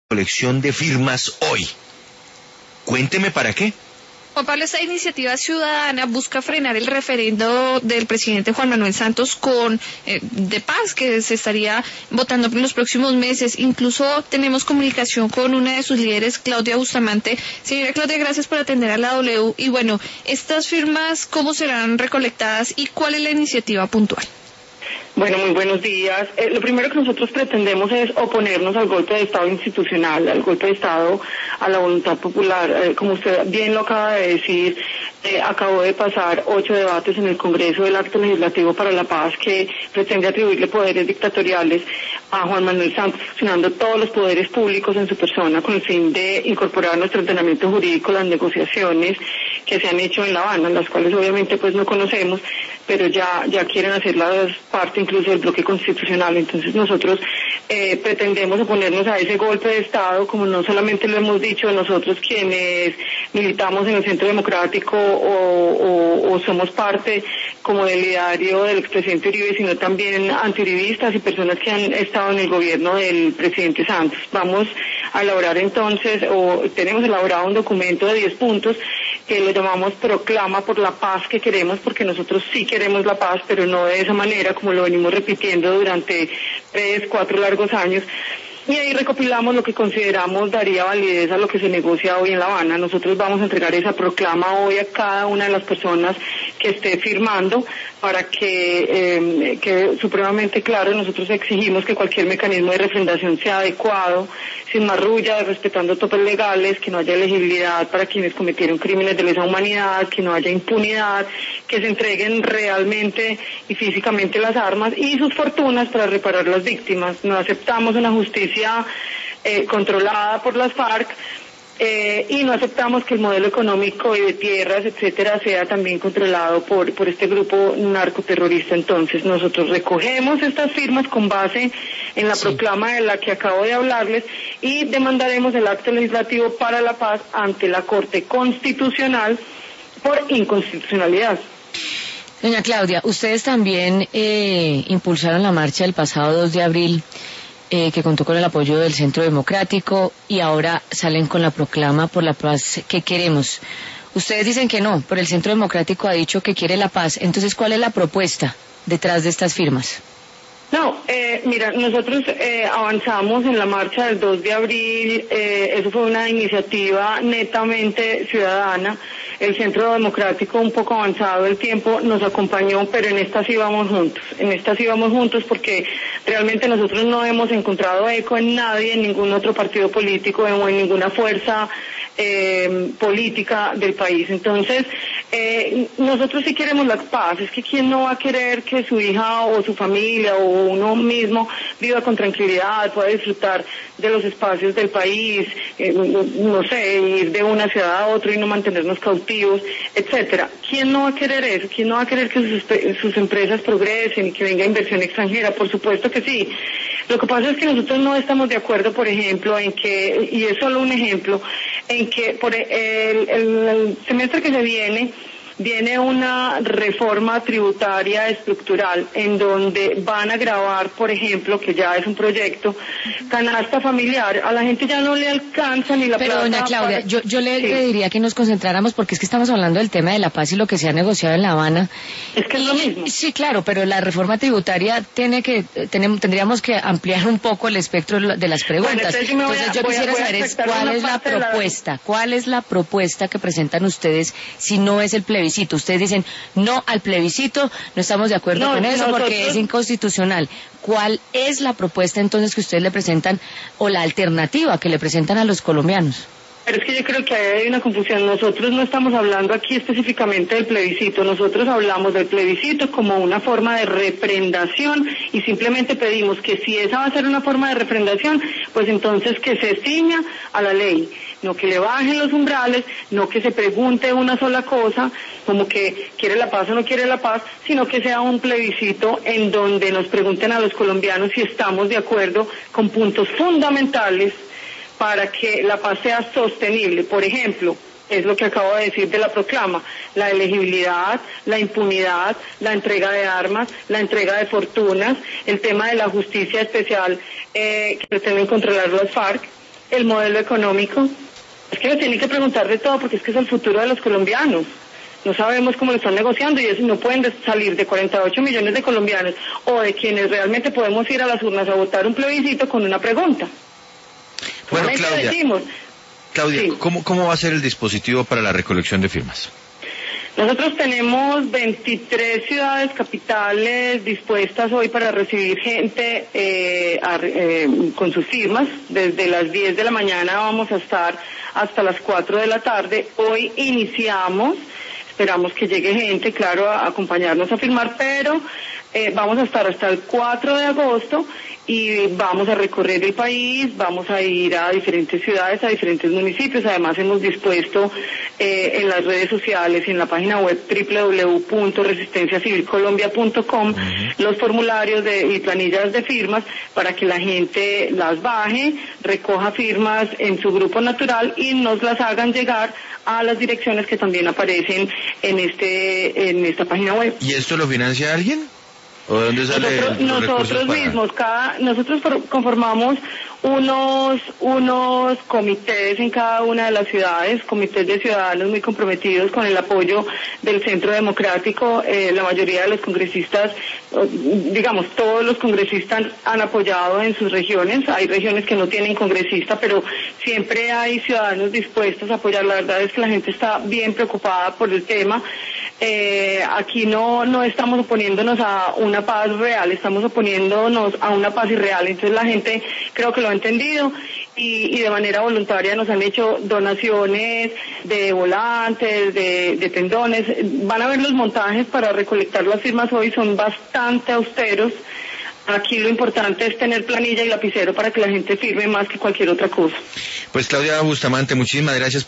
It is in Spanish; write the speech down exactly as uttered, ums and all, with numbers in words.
colección de firmas hoy. Cuénteme para qué. Juan Pablo, esta iniciativa ciudadana busca frenar el referendo del presidente Juan Manuel Santos con eh, de paz, que se estaría votando en los próximos meses. Incluso tenemos comunicación con una de sus líderes, Claudia Bustamante. Señora Claudia, gracias por atender a la W. Y bueno, estas firmas, ¿cómo serán recolectadas y cuál es la iniciativa puntual? Bueno, muy buenos días. Eh, lo primero que nosotros pretendemos es oponernos al golpe de Estado institucional, al golpe de Estado, a la voluntad popular. Eh, como usted bien lo acaba de decir, eh, acabó de pasar ocho debates en el Congreso del Acto Legislativo para la Paz que pretende atribuirle poderes dictatoriales a Juan Manuel Santos, fusionando todos los poderes públicos en su persona con el fin de incorporar a nuestro ordenamiento jurídico las negociaciones que se han hecho en La Habana, las cuales obviamente pues no conocemos, pero ya ya quieren hacerlas parte incluso del bloque constitucional. Entonces nosotros eh, pretendemos oponernos a ese golpe de Estado, como no solamente lo hemos dicho nosotros quienes militamos en el Centro Democrático o, o, o somos parte como del ideario del expresidente Uribe, sino también antiuribistas y personas que han estado en el gobierno del presidente Santos. Vamos a elaborar entonces, o tenemos elaborado un documento de diez puntos que lo llamamos Proclama por la Paz que queremos, porque nosotros sí queremos la paz, pero no de esa manera como lo venimos repitiendo durante tres, cuatro largos años. Y ahí recopilamos lo que consideramos daría validez a lo que se negocia hoy en La Habana. Nosotros vamos a entregar esa proclama hoy a cada una de las personas que esté firmando para que eh, quede supremamente claro. Nosotros exigimos que cualquier mecanismo de refrendación sea adecuado, sin marrulla, respetando topes legales, que no haya elegibilidad para quienes cometieron crímenes de lesa humanidad, que no haya impunidad, que se entreguen realmente y físicamente las armas y sus fortunas para reparar las víctimas. No aceptamos una justicia Eh, controlada por las FARC eh, y no aceptamos que el modelo económico y de tierras, etcétera, sea también controlado por, por este grupo narcoterrorista. Entonces nosotros recogemos estas firmas con base en la sí. proclama de la que acabo de hablarles y demandaremos el acto legislativo para la paz ante la Corte Constitucional por inconstitucionalidad. Doña Claudia, ustedes también eh, impulsaron la marcha el pasado dos de abril, Eh, que contó con el apoyo del Centro Democrático y ahora salen con la proclama por la paz que queremos. Ustedes dicen que no, pero el Centro Democrático ha dicho que quiere la paz. Entonces, ¿cuál es la propuesta detrás de estas firmas? No, eh, mira, nosotros eh, avanzamos en la marcha del dos de abril, eh, eso fue una iniciativa netamente ciudadana. El Centro Democrático, un poco avanzado el tiempo, nos acompañó, pero en esta sí vamos juntos, en esta sí vamos juntos porque realmente nosotros no hemos encontrado eco en nadie, en ningún otro partido político o en ninguna fuerza eh, política del país. Entonces, eh, nosotros sí queremos la paz. Es que quién no va a querer que su hija o su familia o uno mismo viva con tranquilidad, pueda disfrutar de los espacios del país, eh, no, no sé, ir de una ciudad a otra y no mantenernos cautivos, etcétera. ¿Quién no va a querer eso? ¿Quién no va a querer que sus, sus empresas progresen y que venga inversión extranjera? Por supuesto que sí. Lo que pasa es que nosotros no estamos de acuerdo, por ejemplo, en que, y es solo un ejemplo, en que por el, el, el semestre que se viene, viene una reforma tributaria estructural en donde van a gravar, por ejemplo, que ya es un proyecto, canasta familiar. A la gente ya no le alcanza ni la Pero, plata. doña Claudia, para... yo, yo le, sí. le diría que nos concentráramos porque es que estamos hablando del tema de la paz y lo que se ha negociado en La Habana. Es que es lo mismo. Sí, claro, pero la reforma tributaria tiene que, tenemos, tendríamos que ampliar un poco el espectro de las preguntas. Bueno, entonces, yo, entonces a, yo quisiera a, saber es cuál es la propuesta, la... cuál es la propuesta que presentan ustedes si no es el plebiscito. Ustedes dicen no al plebiscito, no estamos de acuerdo no, con eso nosotros... porque es inconstitucional. ¿Cuál es la propuesta entonces que ustedes le presentan o la alternativa que le presentan a los colombianos? Pero es que yo creo que hay una confusión. Nosotros no estamos hablando aquí específicamente del plebiscito. Nosotros hablamos del plebiscito como una forma de refrendación y simplemente pedimos que si esa va a ser una forma de refrendación, pues entonces que se ciña a la ley. No que le bajen los umbrales, no que se pregunte una sola cosa, como que quiere la paz o no quiere la paz, sino que sea un plebiscito en donde nos pregunten a los colombianos si estamos de acuerdo con puntos fundamentales para que la paz sea sostenible. Por ejemplo, es lo que acabo de decir de la proclama, la elegibilidad, la impunidad, la entrega de armas, la entrega de fortunas, el tema de la justicia especial eh, que pretenden controlar las FARC, el modelo económico. Es que me tienen que preguntar de todo porque es que es el futuro de los colombianos. No sabemos cómo lo están negociando y eso no pueden salir de cuarenta y ocho millones de colombianos o de quienes realmente podemos ir a las urnas a votar un plebiscito con una pregunta. Bueno, Claudia, decimos, Claudia sí. ¿cómo, ¿cómo va a ser el dispositivo para la recolección de firmas? Nosotros tenemos veintitrés ciudades capitales dispuestas hoy para recibir gente eh, a, eh, con sus firmas. Desde las diez de la mañana vamos a estar hasta las cuatro de la tarde. Hoy iniciamos, esperamos que llegue gente, claro, a acompañarnos a firmar, pero eh, vamos a estar hasta el cuatro de agosto y vamos a recorrer el país, vamos a ir a diferentes ciudades, a diferentes municipios. Además hemos dispuesto eh, en las redes sociales y en la página web doble u doble u doble u punto resistencia civil colombia punto com uh-huh. los formularios de, y planillas de firmas para que la gente las baje, recoja firmas en su grupo natural y nos las hagan llegar a las direcciones que también aparecen en este en esta página web. ¿Y esto lo financia alguien? ¿O de dónde sale nosotros, los nosotros para... mismos, cada, nosotros conformamos unos unos comités en cada una de las ciudades, comités de ciudadanos muy comprometidos con el apoyo del Centro Democrático. Eh, la mayoría de los congresistas, digamos, todos los congresistas han apoyado en sus regiones. Hay regiones que no tienen congresista, pero siempre hay ciudadanos dispuestos a apoyar. La verdad es que la gente está bien preocupada por el tema. Eh, aquí no no estamos oponiéndonos a una paz real, estamos oponiéndonos a una paz irreal. Entonces la gente creo que lo ha entendido y, y de manera voluntaria nos han hecho donaciones de volantes, de, de pendones. Van a ver los montajes para recolectar las firmas hoy, son bastante austeros. Aquí lo importante es tener planilla y lapicero para que la gente firme más que cualquier otra cosa. Pues Claudia Bustamante, muchísimas gracias.